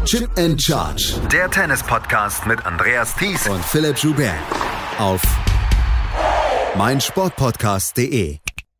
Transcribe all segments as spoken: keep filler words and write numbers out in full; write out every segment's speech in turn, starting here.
Chip and Charge. Der Tennis-Podcast mit Andreas Thies und Philipp Joubert. Auf meinsportpodcast punkt de.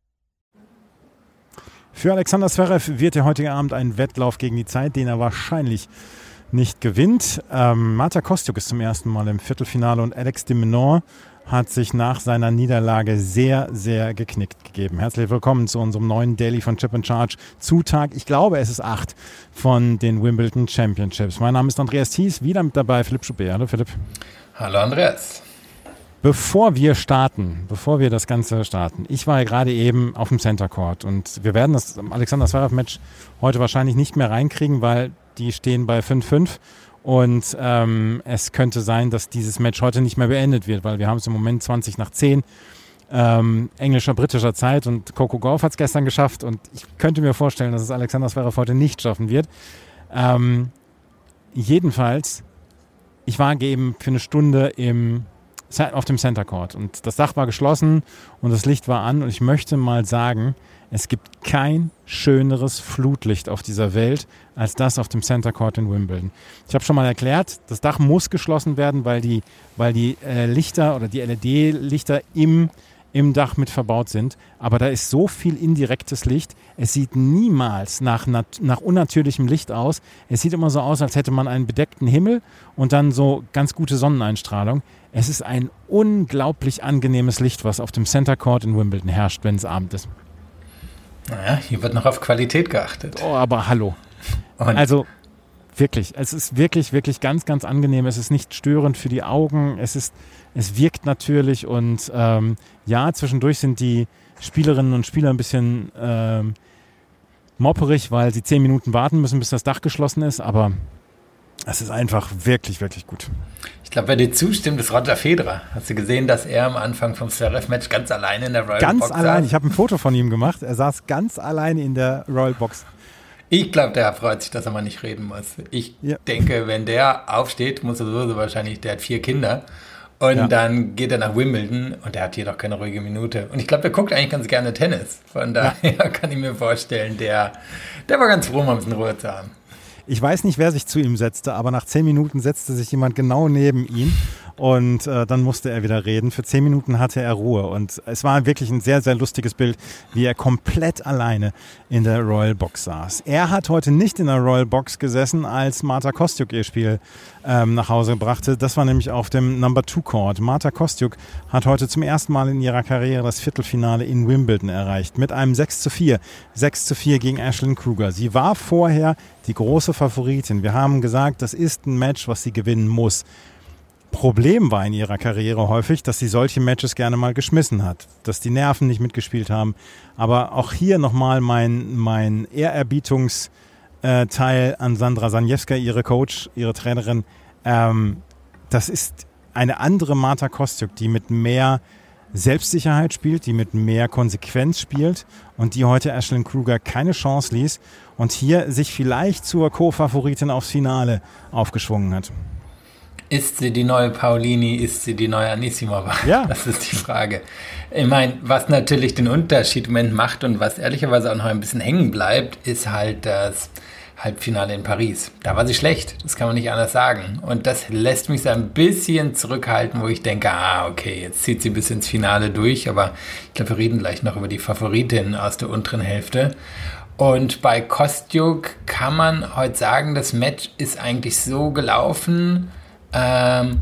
Für Alexander Zverev wird der heutige Abend ein Wettlauf gegen die Zeit, den er wahrscheinlich nicht gewinnt. Ähm, Marta Kostyuk ist zum ersten Mal im Viertelfinale und Alex de Minaur hat sich nach seiner Niederlage sehr, sehr geknickt gegeben. Herzlich willkommen zu unserem neuen Daily von Chip and Charge zu Tag, ich glaube es ist acht von den Wimbledon Championships. Mein Name ist Andreas Thies, wieder mit dabei Philipp Joubert. Hallo Philipp. Hallo Andreas. Bevor wir starten, bevor wir das Ganze starten, ich war ja gerade eben auf dem Center Court und wir werden das Alexander Zverev-Match heute wahrscheinlich nicht mehr reinkriegen, weil die stehen bei fünf fünf und ähm, es könnte sein, dass dieses Match heute nicht mehr beendet wird, weil wir haben es im Moment zwanzig nach zehn ähm, englischer, britischer Zeit und Coco Gauff hat es gestern geschafft und ich könnte mir vorstellen, dass es Alexander Zverev heute nicht schaffen wird. Ähm, jedenfalls, ich war eben für eine Stunde im auf dem Center Court und das Dach war geschlossen und das Licht war an und ich möchte mal sagen, es gibt kein schöneres Flutlicht auf dieser Welt als das auf dem Center Court in Wimbledon. Ich habe schon mal erklärt, das Dach muss geschlossen werden, weil die, weil die äh, Lichter oder die L E D-Lichter im im Dach mit verbaut sind, aber da ist so viel indirektes Licht, es sieht niemals nach, nat- nach unnatürlichem Licht aus, es sieht immer so aus, als hätte man einen bedeckten Himmel und dann so ganz gute Sonneneinstrahlung. Es ist ein unglaublich angenehmes Licht, was auf dem Center Court in Wimbledon herrscht, wenn es Abend ist. Naja, hier wird noch auf Qualität geachtet. Oh, aber hallo. Und? Also wirklich, es ist wirklich, wirklich ganz, ganz angenehm. Es ist nicht störend für die Augen. Es ist, es wirkt natürlich und ähm, ja, zwischendurch sind die Spielerinnen und Spieler ein bisschen ähm, mopperig, weil sie zehn Minuten warten müssen, bis das Dach geschlossen ist, aber es ist einfach wirklich, wirklich gut. Ich glaube, wer dir zustimmt, ist Roger Federer. Hast du gesehen, dass er am Anfang vom Zverev-Match ganz alleine in der Royal ganz Box saß? Ganz allein. Ich habe ein Foto von ihm gemacht. Er saß ganz alleine in der Royal Box. Ich glaube, der freut sich, dass er mal nicht reden muss. Ich ja. denke, wenn der aufsteht, muss er sowieso wahrscheinlich, der hat vier Kinder. Und ja. dann geht er nach Wimbledon und der hat hier doch keine ruhige Minute. Und ich glaube, der guckt eigentlich ganz gerne Tennis. Von daher ja. kann ich mir vorstellen, der, der war ganz froh, mal ein bisschen Ruhe zu haben. Ich weiß nicht, wer sich zu ihm setzte, aber nach zehn Minuten setzte sich jemand genau neben ihn und äh, dann musste er wieder reden. Für zehn Minuten hatte er Ruhe und es war wirklich ein sehr, sehr lustiges Bild, wie er komplett alleine in der Royal Box saß. Er hat heute nicht in der Royal Box gesessen, als Marta Kostyuk ihr Spiel ähm, nach Hause brachte. Das war nämlich auf dem Number Two Court. Marta Kostyuk hat heute zum ersten Mal in ihrer Karriere das Viertelfinale in Wimbledon erreicht. Mit einem sechs zu vier. sechs zu vier gegen Ashlyn Kruger. Sie war vorher die große Favoritin. Wir haben gesagt, das ist ein Match, was sie gewinnen muss. Problem war in ihrer Karriere häufig, dass sie solche Matches gerne mal geschmissen hat, dass die Nerven nicht mitgespielt haben. Aber auch hier nochmal mein, mein Ehrerbietungsteil an Sandra Saniewska, ihre Coach, ihre Trainerin. Ähm, das ist eine andere Marta Kostyuk, die mit mehr Selbstsicherheit spielt, die mit mehr Konsequenz spielt und die heute Ashlyn Kruger keine Chance ließ und hier sich vielleicht zur Co-Favoritin aufs Finale aufgeschwungen hat. Ist sie die neue Paulini, ist sie die neue Anisimova? Ja. Das ist die Frage. Ich meine, was natürlich den Unterschied im Moment macht und was ehrlicherweise auch noch ein bisschen hängen bleibt, ist halt das Halbfinale in Paris. Da war sie schlecht, das kann man nicht anders sagen. Und das lässt mich so ein bisschen zurückhalten, wo ich denke, ah, okay, jetzt zieht sie bis ins Finale durch, aber ich glaube, wir reden gleich noch über die Favoritin aus der unteren Hälfte. Und bei Kostyuk kann man heute sagen, das Match ist eigentlich so gelaufen. Ähm,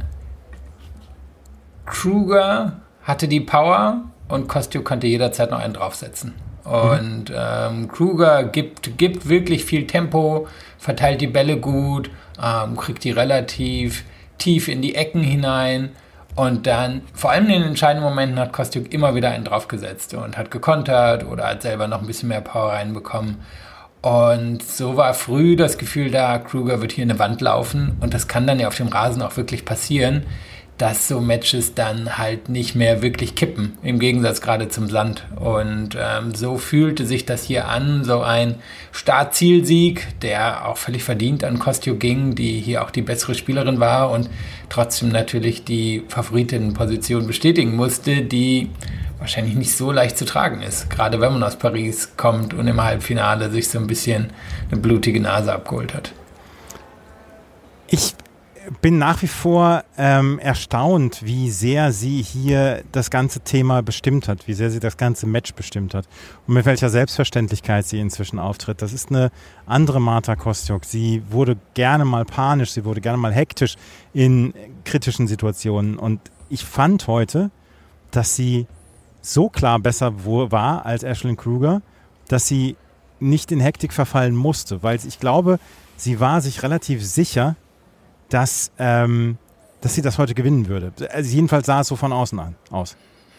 Kruger hatte die Power und Kostyuk konnte jederzeit noch einen draufsetzen. Und ähm, Kruger gibt, gibt wirklich viel Tempo, verteilt die Bälle gut, ähm, kriegt die relativ tief in die Ecken hinein und dann, vor allem in den entscheidenden Momenten, hat Kostyuk immer wieder einen draufgesetzt und hat gekontert oder hat selber noch ein bisschen mehr Power reinbekommen. Und so war früh das Gefühl da, Kruger wird hier eine Wand laufen und das kann dann ja auf dem Rasen auch wirklich passieren, dass so Matches dann halt nicht mehr wirklich kippen, im Gegensatz gerade zum Sand. Und ähm, so fühlte sich das hier an, so ein Start-Ziel-Sieg, der auch völlig verdient an Kostyuk ging, die hier auch die bessere Spielerin war und trotzdem natürlich die Favoritinnenposition bestätigen musste, die wahrscheinlich nicht so leicht zu tragen ist, gerade wenn man aus Paris kommt und im Halbfinale sich so ein bisschen eine blutige Nase abgeholt hat. Ich bin nach wie vor ähm, erstaunt, wie sehr sie hier das ganze Thema bestimmt hat, wie sehr sie das ganze Match bestimmt hat und mit welcher Selbstverständlichkeit sie inzwischen auftritt. Das ist eine andere Marta Kostyuk. Sie wurde gerne mal panisch, sie wurde gerne mal hektisch in kritischen Situationen und ich fand heute, dass sie so klar besser war als Ashlyn Kruger, dass sie nicht in Hektik verfallen musste, weil ich glaube, sie war sich relativ sicher, dass, ähm, dass sie das heute gewinnen würde. Also jedenfalls sah es so von außen an, aus.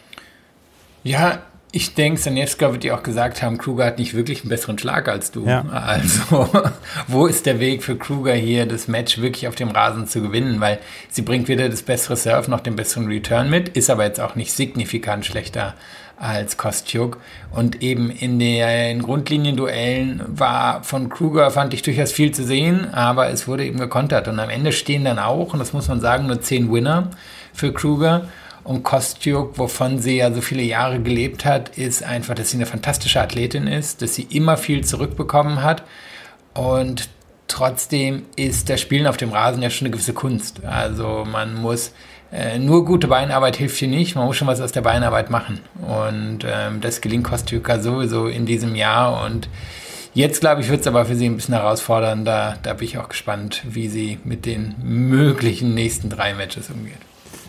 Ja, ich denke, Saniewska wird dir auch gesagt haben, Kruger hat nicht wirklich einen besseren Schlag als du. Ja. Also, wo ist der Weg für Kruger hier, das Match wirklich auf dem Rasen zu gewinnen? Weil sie bringt weder das bessere Serve noch den besseren Return mit, ist aber jetzt auch nicht signifikant schlechter als Kostyuk. Und eben in den Grundlinienduellen war von Kruger, fand ich, durchaus viel zu sehen, aber es wurde eben gekontert. Und am Ende stehen dann auch, und das muss man sagen, nur zehn Winner für Kruger. Und Kostyuk, wovon sie ja so viele Jahre gelebt hat, ist einfach, dass sie eine fantastische Athletin ist, dass sie immer viel zurückbekommen hat. Und trotzdem ist das Spielen auf dem Rasen ja schon eine gewisse Kunst. Also man muss, äh, nur gute Beinarbeit hilft hier nicht, man muss schon was aus der Beinarbeit machen. Und ähm, das gelingt Kostyuk sowieso in diesem Jahr. Und jetzt, glaube ich, wird es aber für sie ein bisschen herausfordernder. Da bin ich auch gespannt, wie sie mit den möglichen nächsten drei Matches umgeht.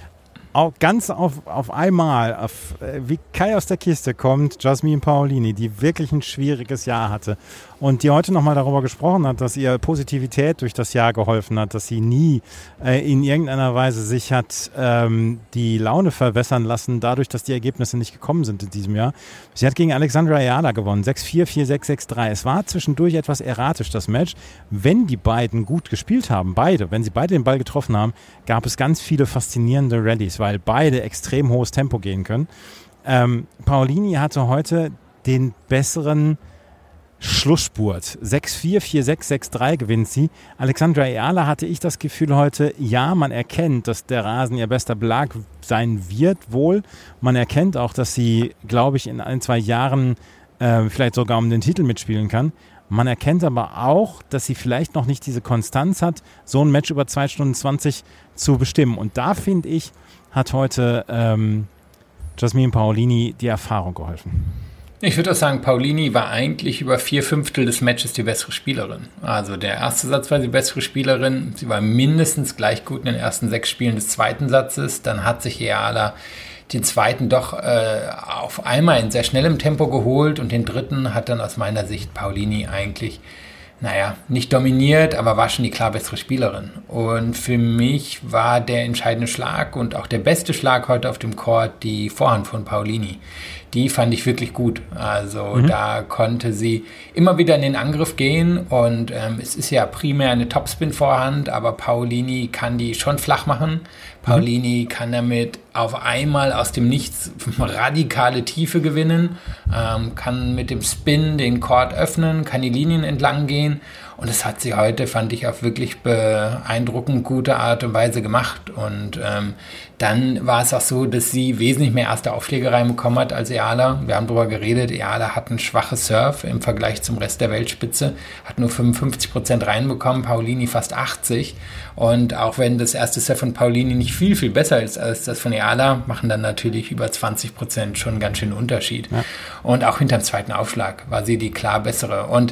Auch ganz auf, auf einmal, auf, wie Kai aus der Kiste kommt, Jasmine Paolini, die wirklich ein schwieriges Jahr hatte und die heute nochmal darüber gesprochen hat, dass ihr Positivität durch das Jahr geholfen hat, dass sie nie äh, in irgendeiner Weise sich hat ähm, die Laune verwässern lassen, dadurch, dass die Ergebnisse nicht gekommen sind in diesem Jahr. Sie hat gegen Alexandra Ayala gewonnen, sechs vier, vier sechs, sechs drei. Es war zwischendurch etwas erratisch, das Match. Wenn die beiden gut gespielt haben, beide, wenn sie beide den Ball getroffen haben, gab es ganz viele faszinierende Rallyes, weil beide extrem hohes Tempo gehen können. Ähm, Paolini hatte heute den besseren Schlussspurt. sechs vier, vier sechs, sechs drei gewinnt sie. Alexandra Ayala hatte ich das Gefühl heute, ja, man erkennt, dass der Rasen ihr bester Belag sein wird wohl. Man erkennt auch, dass sie, glaube ich, in ein, zwei Jahren äh, vielleicht sogar um den Titel mitspielen kann. Man erkennt aber auch, dass sie vielleicht noch nicht diese Konstanz hat, so ein Match über zwei Stunden zwanzig zu bestimmen. Und da, finde ich, hat heute ähm, Jasmine Paolini die Erfahrung geholfen. Ich würde auch sagen, Paolini war eigentlich über vier Fünftel des Matches die bessere Spielerin. Also der erste Satz war die bessere Spielerin. Sie war mindestens gleich gut in den ersten sechs Spielen des zweiten Satzes. Dann hat sich Ayala den zweiten doch äh, auf einmal in sehr schnellem Tempo geholt und den dritten hat dann aus meiner Sicht Paolini eigentlich, naja, nicht dominiert, aber war schon die klar bessere Spielerin. Und für mich war der entscheidende Schlag und auch der beste Schlag heute auf dem Court die Vorhand von Paolini. Die fand ich wirklich gut. Also mhm. da konnte sie immer wieder in den Angriff gehen und ähm, es ist ja primär eine Topspin-Vorhand, aber Paolini kann die schon flach machen. Paolini mhm. kann damit auf einmal aus dem Nichts radikale Tiefe gewinnen, ähm, kann mit dem Spin den Court öffnen, kann die Linien entlang gehen und das hat sie heute, fand ich, auf wirklich beeindruckend gute Art und Weise gemacht. Und ähm, dann war es auch so, dass sie wesentlich mehr erste Aufschläge reinbekommen hat als Ayala. Wir haben darüber geredet, Ayala hat ein schwaches Serve im Vergleich zum Rest der Weltspitze, hat nur fünfundfünfzig Prozent reinbekommen, Paolini fast achtzig. Und auch wenn das erste Serve von Paolini nicht viel, viel besser ist als das von Ayala, machen dann natürlich über zwanzig Prozent schon einen ganz schönen Unterschied. Ja. Und auch hinterm zweiten Aufschlag war sie die klar bessere. Und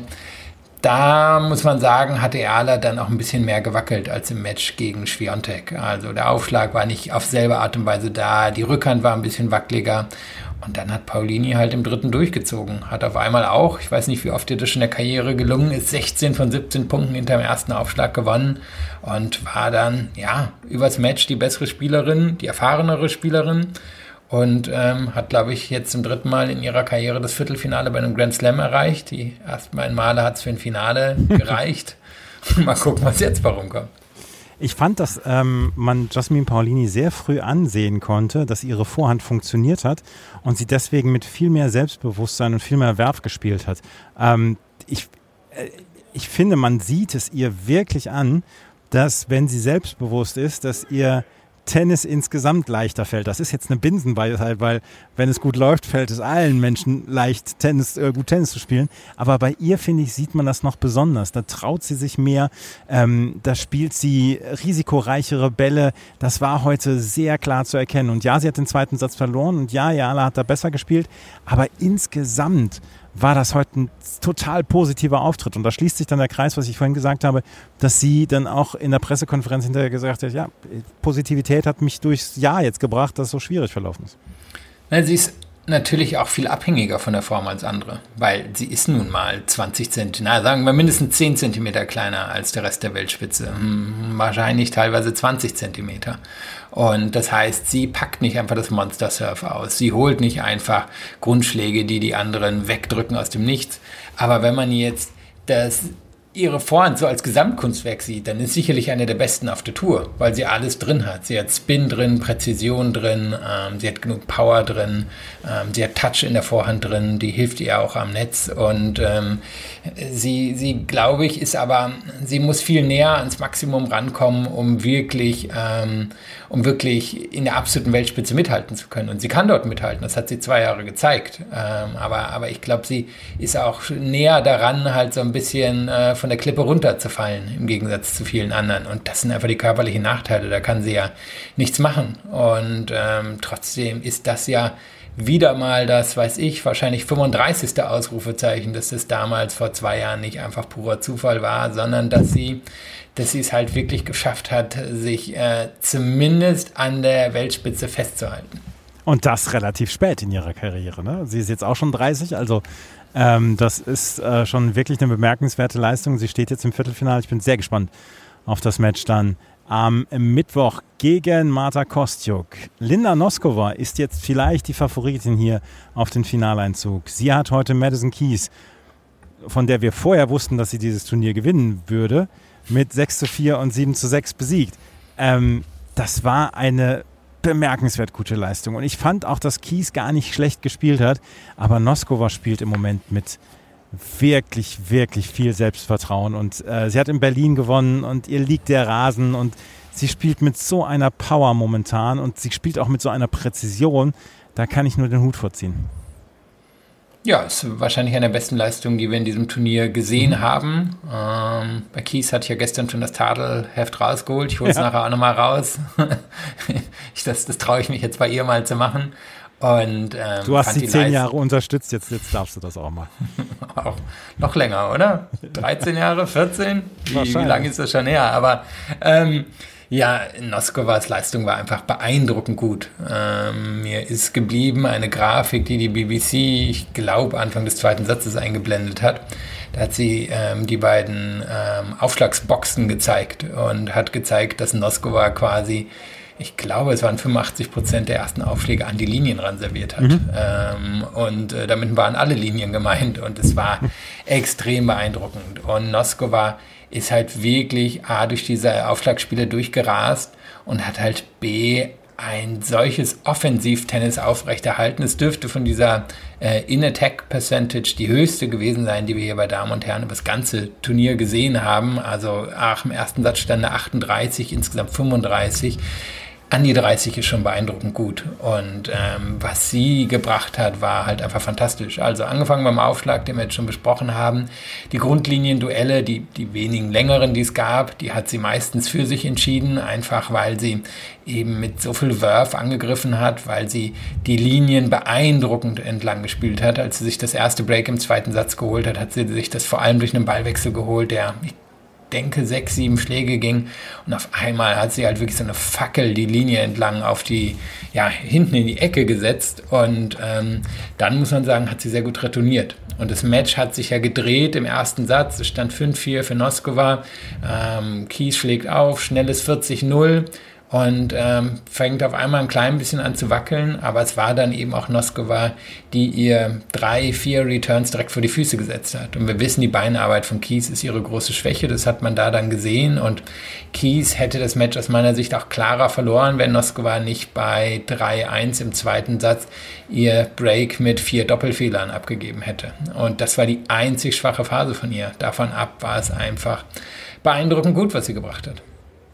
da muss man sagen, hat Ayala dann auch ein bisschen mehr gewackelt als im Match gegen Swiatek. Also der Aufschlag war nicht auf selbe Art und Weise da, die Rückhand war ein bisschen wackeliger. Und dann hat Paolini halt im dritten durchgezogen. Hat auf einmal auch, ich weiß nicht, wie oft ihr das schon in der Karriere gelungen ist, sechzehn von siebzehn Punkten hinter dem ersten Aufschlag gewonnen. Und war dann, ja, übers Match die bessere Spielerin, die erfahrenere Spielerin. Und ähm, hat, glaube ich, jetzt zum dritten Mal in ihrer Karriere das Viertelfinale bei einem Grand Slam erreicht. Die ersten beiden Male hat es für ein Finale gereicht. Mal gucken, was jetzt warum kommt. Ich fand, dass ähm, man Jasmine Paolini sehr früh ansehen konnte, dass ihre Vorhand funktioniert hat und sie deswegen mit viel mehr Selbstbewusstsein und viel mehr Werf gespielt hat. Ähm, ich, äh, ich finde, man sieht es ihr wirklich an, dass, wenn sie selbstbewusst ist, dass ihr Tennis insgesamt leichter fällt. Das ist jetzt eine Binsenweisheit, weil wenn es gut läuft, fällt es allen Menschen leicht, Tennis, äh, gut Tennis zu spielen. Aber bei ihr, finde ich, sieht man das noch besonders. Da traut sie sich mehr, ähm, da spielt sie risikoreichere Bälle. Das war heute sehr klar zu erkennen. Und ja, sie hat den zweiten Satz verloren und ja, Jala hat da besser gespielt. Aber insgesamt war das heute ein total positiver Auftritt. Und da schließt sich dann der Kreis, was ich vorhin gesagt habe, dass sie dann auch in der Pressekonferenz hinterher gesagt hat, ja, Positivität hat mich durchs Jahr jetzt gebracht, dass es so schwierig verlaufen ist. Na, sie ist natürlich auch viel abhängiger von der Form als andere, weil sie ist nun mal zwanzig Zentimeter, na, sagen wir mindestens zehn Zentimeter kleiner als der Rest der Weltspitze. Hm, wahrscheinlich teilweise zwanzig Zentimeter. Und das heißt, sie packt nicht einfach das Monster-Surf aus. Sie holt nicht einfach Grundschläge, die die anderen wegdrücken aus dem Nichts. Aber wenn man jetzt das ihre Vorhand so als Gesamtkunstwerk sieht, dann ist sicherlich eine der besten auf der Tour, weil sie alles drin hat. Sie hat Spin drin, Präzision drin, ähm, sie hat genug Power drin, ähm, sie hat Touch in der Vorhand drin, die hilft ihr auch am Netz und ähm, sie, sie, glaube ich, ist aber, sie muss viel näher ans Maximum rankommen, um wirklich, ähm, um wirklich in der absoluten Weltspitze mithalten zu können. Und sie kann dort mithalten, das hat sie zwei Jahre gezeigt. Ähm, aber, aber ich glaube, sie ist auch näher daran, halt so ein bisschen äh, von der Klippe runterzufallen, im Gegensatz zu vielen anderen. Und das sind einfach die körperlichen Nachteile, da kann sie ja nichts machen. Und ähm, trotzdem ist das ja wieder mal das, weiß ich, wahrscheinlich fünfunddreißigste Ausrufezeichen, dass das damals vor zwei Jahren nicht einfach purer Zufall war, sondern dass sie, dass sie es halt wirklich geschafft hat, sich äh, zumindest an der Weltspitze festzuhalten. Und das relativ spät in ihrer Karriere, ne? Sie ist jetzt auch schon dreißig, also ähm, das ist äh, schon wirklich eine bemerkenswerte Leistung. Sie steht jetzt im Viertelfinale. Ich bin sehr gespannt auf das Match dann am Mittwoch gegen Marta Kostyuk. Linda Noskova ist jetzt vielleicht die Favoritin hier auf den Finaleinzug. Sie hat heute Madison Keys, von der wir vorher wussten, dass sie dieses Turnier gewinnen würde, mit sechs zu vier und sieben zu sechs besiegt. Ähm, das war eine bemerkenswert gute Leistung. Und ich fand auch, dass Keys gar nicht schlecht gespielt hat, aber Noskova spielt im Moment mit wirklich, wirklich viel Selbstvertrauen und äh, sie hat in Berlin gewonnen und ihr liegt der Rasen und sie spielt mit so einer Power momentan und sie spielt auch mit so einer Präzision, da kann ich nur den Hut vorziehen. Ja, ist wahrscheinlich eine der besten Leistungen, die wir in diesem Turnier gesehen mhm. haben. Ähm, bei Keys hatte ich ja gestern schon das Tadelheft rausgeholt. Ich hole es ja. nachher auch nochmal raus. ich, das das traue ich mich jetzt bei ihr mal zu machen. Und, ähm, du hast sie zehn Jahre unterstützt, jetzt, jetzt darfst du das auch mal. auch noch länger, oder? dreizehn Jahre, vierzehn? Wie, wie lange ist das schon her? Aber ähm, ja, Noskovas Leistung war einfach beeindruckend gut. Ähm, mir ist geblieben eine Grafik, die die B B C, ich glaube, Anfang des zweiten Satzes eingeblendet hat. Da hat sie ähm, die beiden ähm, Aufschlagsboxen gezeigt und hat gezeigt, dass Noskova quasi, ich glaube, es waren fünfundachtzig Prozent der ersten Aufschläge an die Linien ran serviert hat. Mhm. Ähm, und äh, damit waren alle Linien gemeint und es war extrem beeindruckend. Und Noskova ist halt wirklich A, durch diese Aufschlagspiele durchgerast und hat halt B, ein solches Offensiv-Tennis aufrechterhalten. Es dürfte von dieser äh, In-Attack-Percentage die höchste gewesen sein, die wir hier bei Damen und Herren über das ganze Turnier gesehen haben. Also ach, im ersten Satz stand achtunddreißig, insgesamt fünfunddreißig. An die dreißig ist schon beeindruckend gut. Und ähm, was sie gebracht hat, war halt einfach fantastisch. Also angefangen beim Aufschlag, den wir jetzt schon besprochen haben. Die Grundlinienduelle, die, die wenigen längeren, die es gab, die hat sie meistens für sich entschieden. Einfach weil sie eben mit so viel Wurf angegriffen hat, weil sie die Linien beeindruckend entlang gespielt hat. Als sie sich das erste Break im zweiten Satz geholt hat, hat sie sich das vor allem durch einen Ballwechsel geholt, der, ich denke, sechs, sieben Schläge ging und auf einmal hat sie halt wirklich so eine Fackel die Linie entlang auf die, ja, hinten in die Ecke gesetzt und ähm, dann muss man sagen, hat sie sehr gut retourniert. Und das Match hat sich ja gedreht im ersten Satz, es stand fünf vier für Noskova, ähm, Keys schlägt auf, schnelles vierzig null und ähm, fängt auf einmal ein klein bisschen an zu wackeln, aber es war dann eben auch Noskova, die ihr drei, vier Returns direkt vor die Füße gesetzt hat. Und wir wissen, die Beinarbeit von Keys ist ihre große Schwäche, das hat man da dann gesehen und Keys hätte das Match aus meiner Sicht auch klarer verloren, wenn Noskova nicht bei drei eins im zweiten Satz ihr Break mit vier Doppelfehlern abgegeben hätte. Und das war die einzig schwache Phase von ihr. Davon ab war es einfach beeindruckend gut, was sie gebracht hat.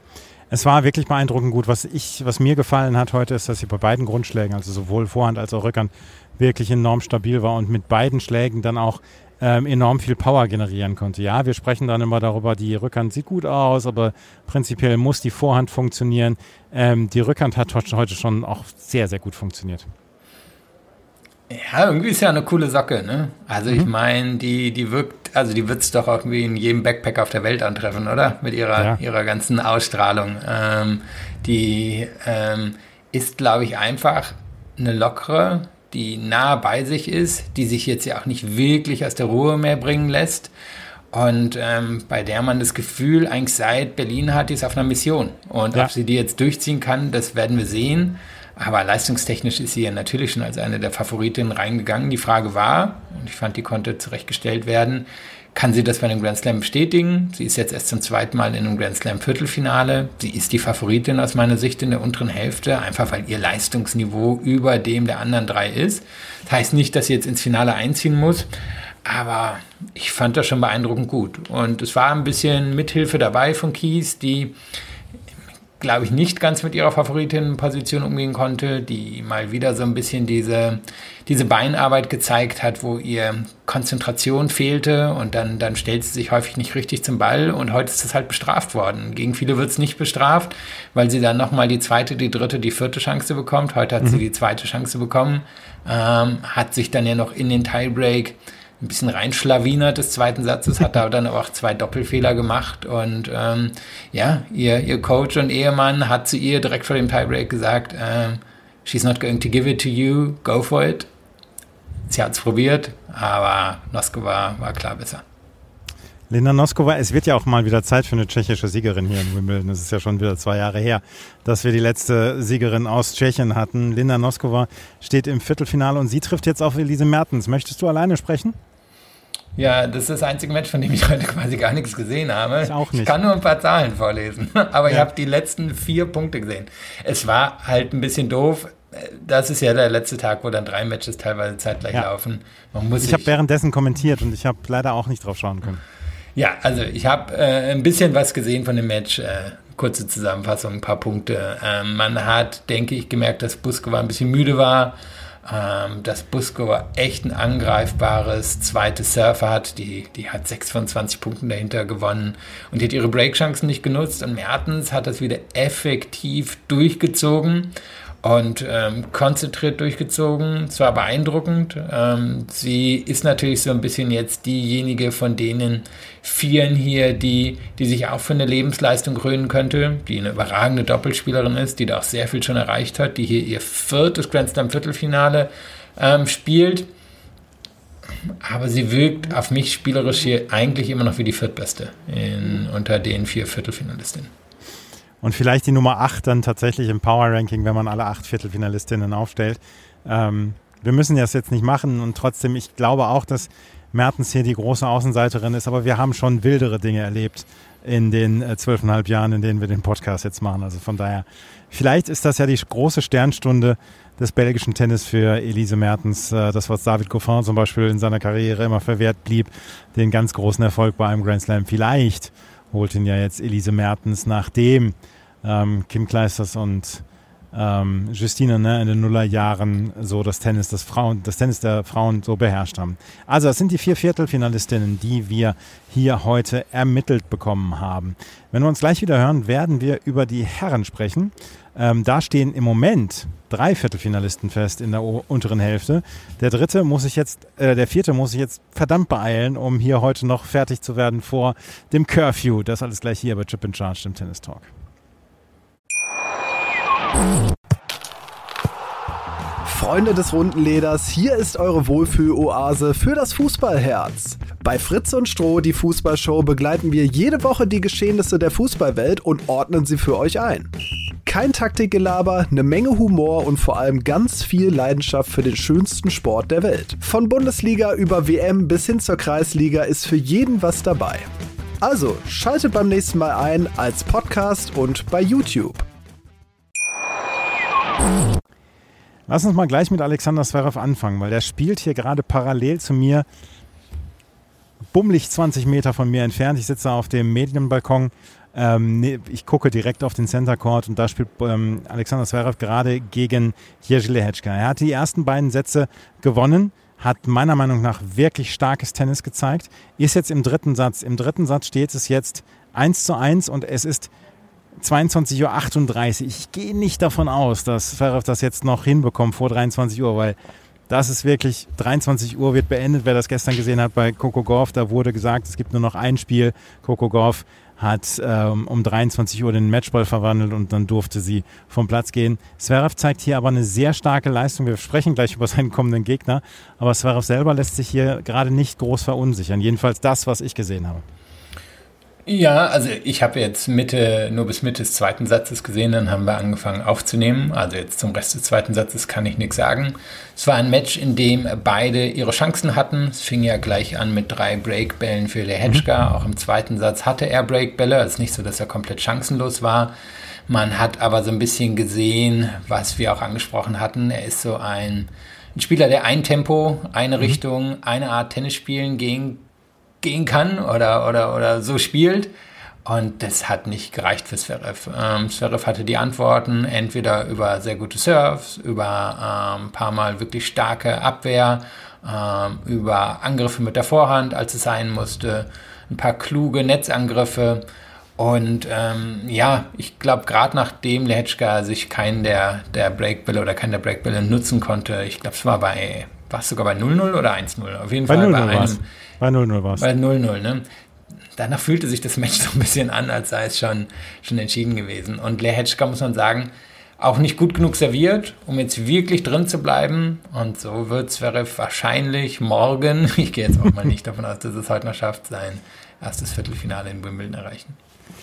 Es war wirklich beeindruckend gut. Was ich, was mir gefallen hat heute, ist, dass sie bei beiden Grundschlägen, also sowohl Vorhand als auch Rückhand, wirklich enorm stabil war und mit beiden Schlägen dann auch ähm, enorm viel Power generieren konnte. Ja, wir sprechen dann immer darüber, die Rückhand sieht gut aus, aber prinzipiell muss die Vorhand funktionieren. Ähm, die Rückhand hat heute schon auch sehr, sehr gut funktioniert. Ja, irgendwie ist ja eine coole Socke, ne? Also ich mhm. meine, die, die wirkt, also die wird es doch irgendwie in jedem Backpack auf der Welt antreffen, oder? Mit ihrer, ja. ihrer ganzen Ausstrahlung. Ähm, die ähm, ist, glaube ich, einfach eine lockere, die nah bei sich ist, die sich jetzt ja auch nicht wirklich aus der Ruhe mehr bringen lässt. Und ähm, bei der man das Gefühl eigentlich seit Berlin hat, die ist auf einer Mission. Und ja. ob sie die jetzt durchziehen kann, das werden wir sehen. Aber leistungstechnisch ist sie ja natürlich schon als eine der Favoritinnen reingegangen. Die Frage war, und ich fand, die konnte zurechtgestellt werden, kann sie das bei einem Grand Slam bestätigen? Sie ist jetzt erst zum zweiten Mal in einem Grand Slam Viertelfinale. Sie ist die Favoritin aus meiner Sicht in der unteren Hälfte, einfach weil ihr Leistungsniveau über dem der anderen drei ist. Das heißt nicht, dass sie jetzt ins Finale einziehen muss, aber ich fand das schon beeindruckend gut. Und es war ein bisschen Mithilfe dabei von Kies, die, glaube ich, nicht ganz mit ihrer Favoritinnenposition umgehen konnte, die mal wieder so ein bisschen diese, diese Beinarbeit gezeigt hat, wo ihr Konzentration fehlte und dann, dann stellt sie sich häufig nicht richtig zum Ball und heute ist das halt bestraft worden. Gegen viele wird es nicht bestraft, weil sie dann nochmal die zweite, die dritte, die vierte Chance bekommt. Heute hat mhm. sie die zweite Chance bekommen, ähm, hat sich dann ja noch in den Tiebreak ein bisschen reinschlawinert des zweiten Satzes, hat da dann aber auch zwei Doppelfehler gemacht und ähm, ja, ihr, ihr Coach und Ehemann hat zu ihr direkt vor dem Tiebreak gesagt, ähm, she's not going to give it to you, go for it. Sie hat es probiert, aber Noskova war klar besser. Linda Noskova, es wird ja auch mal wieder Zeit für eine tschechische Siegerin hier in Wimbledon. Es ist ja schon wieder zwei Jahre her, dass wir die letzte Siegerin aus Tschechien hatten. Linda Noskova steht im Viertelfinale und sie trifft jetzt auf Elise Mertens. Möchtest du alleine sprechen? Ja, das ist das einzige Match, von dem ich heute quasi gar nichts gesehen habe. Ich auch nicht. Ich kann nur ein paar Zahlen vorlesen, aber ja. Ich habe die letzten vier Punkte gesehen. Es war halt ein bisschen doof. Das ist ja der letzte Tag, wo dann drei Matches teilweise zeitgleich ja. laufen. Man muss ich habe währenddessen kommentiert und ich habe leider auch nicht drauf schauen können. Ja, also ich habe äh, ein bisschen was gesehen von dem Match. Äh, kurze Zusammenfassung, ein paar Punkte. Ähm, man hat, denke ich, gemerkt, dass Buskova ein bisschen müde war. Ähm, dass Buskova echt ein angreifbares zweites Surfer hat. Die, die hat sechs von zwanzig Punkten dahinter gewonnen und die hat ihre Breakchancen nicht genutzt. Und Mertens hat das wieder effektiv durchgezogen und ähm, konzentriert durchgezogen. Zwar beeindruckend. Ähm, sie ist natürlich so ein bisschen jetzt diejenige von denen Vieren hier, die, die sich auch für eine Lebensleistung krönen könnte, die eine überragende Doppelspielerin ist, die da auch sehr viel schon erreicht hat, die hier ihr viertes Grand Slam Viertelfinale ähm, spielt. Aber sie wirkt auf mich spielerisch hier eigentlich immer noch wie die viertbeste in, unter den vier Viertelfinalistinnen. Und vielleicht die Nummer acht dann tatsächlich im Power-Ranking, wenn man alle acht Viertelfinalistinnen aufstellt. Ähm, wir müssen das jetzt nicht machen und trotzdem, ich glaube auch, dass Mertens hier die große Außenseiterin ist, aber wir haben schon wildere Dinge erlebt in den äh, zwölfeinhalb Jahren, in denen wir den Podcast jetzt machen. Also von daher, vielleicht ist das ja die große Sternstunde des belgischen Tennis für Elise Mertens. Äh, das, was David Goffin zum Beispiel in seiner Karriere immer verwehrt blieb, den ganz großen Erfolg bei einem Grand Slam. Vielleicht holt ihn ja jetzt Elise Mertens, nachdem ähm, Kim Clijsters und ähm, Justine ne, in den Nullerjahren so das Tennis, das, Frauen, das Tennis der Frauen so beherrscht haben. Also das sind die vier Viertelfinalistinnen, die wir hier heute ermittelt bekommen haben. Wenn wir uns gleich wieder hören, werden wir über die Herren sprechen. Ähm, da stehen im Moment drei Viertelfinalisten fest in der o- unteren Hälfte. Der dritte muss sich jetzt, äh, der vierte muss sich jetzt verdammt beeilen, um hier heute noch fertig zu werden vor dem Curfew. Das alles gleich hier bei Chip in Charge, dem Tennis Talk. Freunde des runden Leders, hier ist eure Wohlfühloase für das Fußballherz. Bei Fritz und Stroh, die Fußballshow, begleiten wir jede Woche die Geschehnisse der Fußballwelt und ordnen sie für euch ein. Kein Taktikgelaber, eine Menge Humor und vor allem ganz viel Leidenschaft für den schönsten Sport der Welt. Von Bundesliga über W M bis hin zur Kreisliga ist für jeden was dabei. Also, schaltet beim nächsten Mal ein als Podcast und bei YouTube. Lass uns mal gleich mit Alexander Zverev anfangen, weil der spielt hier gerade parallel zu mir, bummelig zwanzig Meter von mir entfernt. Ich sitze auf dem Medienbalkon Ähm, nee, ich gucke direkt auf den Center Court und da spielt ähm, Alexander Zverev gerade gegen Jiří Lehečka. Er hat die ersten beiden Sätze gewonnen, hat meiner Meinung nach wirklich starkes Tennis gezeigt, ist jetzt im dritten Satz. Im dritten Satz steht es jetzt eins zu eins und es ist zweiundzwanzig Uhr achtunddreißig. Ich gehe nicht davon aus, dass Zverev das jetzt noch hinbekommt vor dreiundzwanzig Uhr, weil das ist wirklich, dreiundzwanzig Uhr wird beendet. Wer das gestern gesehen hat bei Coco Gauff, da wurde gesagt, es gibt nur noch ein Spiel. Coco Gauff hat ähm, um dreiundzwanzig Uhr den Matchball verwandelt und dann durfte sie vom Platz gehen. Zverev zeigt hier aber eine sehr starke Leistung. Wir sprechen gleich über seinen kommenden Gegner, aber Zverev selber lässt sich hier gerade nicht groß verunsichern. Jedenfalls das, was ich gesehen habe. Ja, also ich habe jetzt Mitte, nur bis Mitte des zweiten Satzes gesehen, dann haben wir angefangen aufzunehmen. Also jetzt zum Rest des zweiten Satzes kann ich nichts sagen. Es war ein Match, in dem beide ihre Chancen hatten. Es fing ja gleich an mit drei Breakbällen für Lehečka. Mhm. Auch im zweiten Satz hatte er Breakbälle. Es ist nicht so, dass er komplett chancenlos war. Man hat aber so ein bisschen gesehen, was wir auch angesprochen hatten. Er ist so ein, ein Spieler, der ein Tempo, eine mhm. Richtung, eine Art Tennis spielen gehen gehen kann oder, oder, oder so spielt. Und das hat nicht gereicht für Zverev. Ähm, Zverev hatte die Antworten entweder über sehr gute Serves, über ähm, ein paar Mal wirklich starke Abwehr, ähm, über Angriffe mit der Vorhand, als es sein musste, ein paar kluge Netzangriffe. Und ähm, ja, ich glaube, gerade nachdem Lehečka sich keinen der, der Breakbälle oder keinen der Breakbälle nutzen konnte, ich glaube, es war bei, war es sogar bei null null oder eins null? Auf jeden bei Fall null bei null einem. Bei null null war es. Bei null null, ne? Danach fühlte sich das Match so ein bisschen an, als sei es schon, schon entschieden gewesen. Und Lehečka, muss man sagen, auch nicht gut genug serviert, um jetzt wirklich drin zu bleiben. Und so wird Zverev wahrscheinlich morgen, ich gehe jetzt auch mal nicht davon aus, dass es heute noch schafft, sein erstes Viertelfinale in Wimbledon erreichen.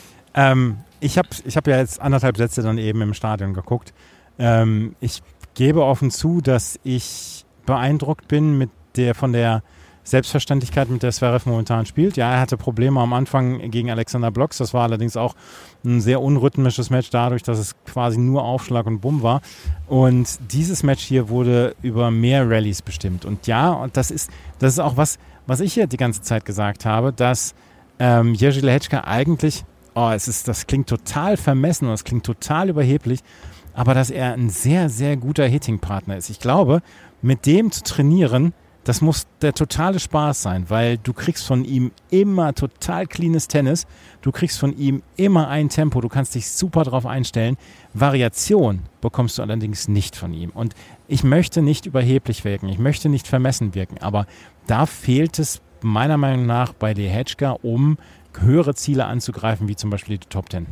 Ähm, ich habe ich hab ja jetzt anderthalb Sätze dann eben im Stadion geguckt. Ähm, ich gebe offen zu, dass ich beeindruckt bin mit der, von der Selbstverständlichkeit, mit der Zverev momentan spielt. Ja, er hatte Probleme am Anfang gegen Alexander Blocks. Das war allerdings auch ein sehr unrhythmisches Match, dadurch, dass es quasi nur Aufschlag und Bumm war. Und dieses Match hier wurde über mehr Rallyes bestimmt. Und ja, und das ist, das ist auch was, was ich hier die ganze Zeit gesagt habe, dass ähm, Jiří Lehečka eigentlich, oh, es ist, das klingt total vermessen und es klingt total überheblich, aber dass er ein sehr, sehr guter Hitting-Partner ist. Ich glaube, mit dem zu trainieren, das muss der totale Spaß sein, weil du kriegst von ihm immer total cleanes Tennis, du kriegst von ihm immer ein Tempo, du kannst dich super drauf einstellen. Variation bekommst du allerdings nicht von ihm. Und ich möchte nicht überheblich wirken, ich möchte nicht vermessen wirken, aber da fehlt es meiner Meinung nach bei Lehečka, um höhere Ziele anzugreifen, wie zum Beispiel die Top Ten.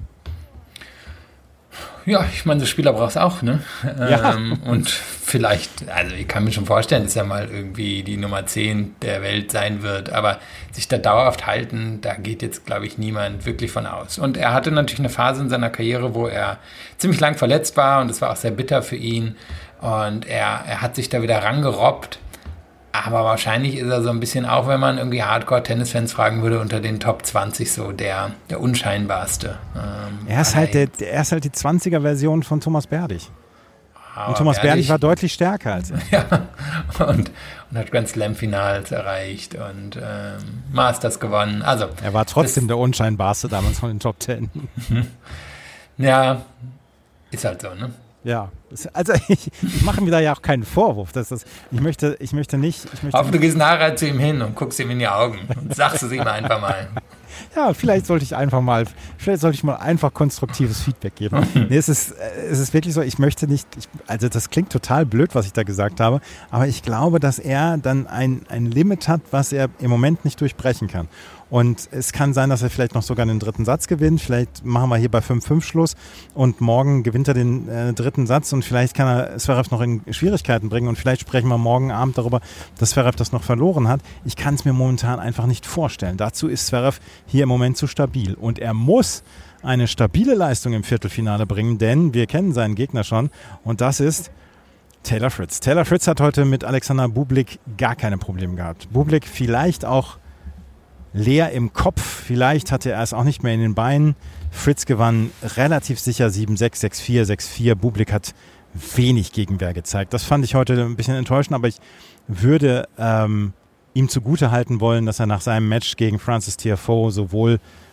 Ja, ich meine, so Spieler brauchst du auch, ne? Ja. Ähm, und vielleicht, also ich kann mir schon vorstellen, dass er mal irgendwie die Nummer zehn der Welt sein wird, aber sich da dauerhaft halten, da geht jetzt, glaube ich, niemand wirklich von aus. Und er hatte natürlich eine Phase in seiner Karriere, wo er ziemlich lang verletzt war und es war auch sehr bitter für ihn und er, er hat sich da wieder rangerobbt. Aber wahrscheinlich ist er so ein bisschen, auch wenn man irgendwie Hardcore-Tennis-Fans fragen würde, unter den Top zwanzig so der, der unscheinbarste. Ähm, er, ist halt der, er ist halt die zwanziger-Version von Thomas Berdych. Aber und Thomas Berdych, Berdych war deutlich stärker als er. Ja, und, und hat Grand Slam-Finals erreicht und ähm, Masters gewonnen. Also, er war trotzdem das, der unscheinbarste damals von den Top Ten. Ja, ist halt so, ne? Ja, also ich, ich mache mir da ja auch keinen Vorwurf. Dass das, ich, möchte, ich möchte nicht... Ich möchte Hoffe, du gehst nachher zu ihm hin und guckst ihm in die Augen und sagst es ihm einfach mal. Ja, vielleicht sollte ich einfach mal, vielleicht sollte ich mal einfach konstruktives Feedback geben. Nee, es ist, es ist wirklich so, ich möchte nicht, ich, also das klingt total blöd, was ich da gesagt habe, aber ich glaube, dass er dann ein, ein Limit hat, was er im Moment nicht durchbrechen kann. Und es kann sein, dass er vielleicht noch sogar den dritten Satz gewinnt. Vielleicht machen wir hier bei fünf fünf Schluss und morgen gewinnt er den äh, dritten Satz und vielleicht kann er Zverev noch in Schwierigkeiten bringen und vielleicht sprechen wir morgen Abend darüber, dass Zverev das noch verloren hat. Ich kann es mir momentan einfach nicht vorstellen. Dazu ist Zverev hier im Moment zu stabil und er muss eine stabile Leistung im Viertelfinale bringen, denn wir kennen seinen Gegner schon und das ist Taylor Fritz. Taylor Fritz hat heute mit Alexander Bublik gar keine Probleme gehabt. Bublik vielleicht auch leer im Kopf, vielleicht hatte er es auch nicht mehr in den Beinen. Fritz gewann relativ sicher sieben sechs, sechs vier, sechs vier. Bublik hat wenig Gegenwehr gezeigt. Das fand ich heute ein bisschen enttäuschend, aber ich würde ähm, ihm zugutehalten wollen, dass er nach seinem Match gegen Frances Tiafoe sowohl